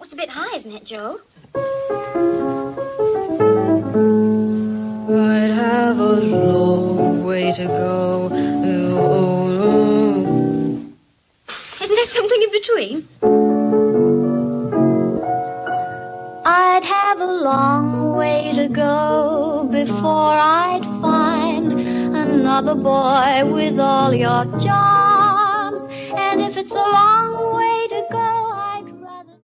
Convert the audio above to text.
It's a bit high, isn't it, Joe? I'd have a long way to go. Isn't there something in between? I'd have a long way to go before I'd find another boy with all your charms. And if it's a long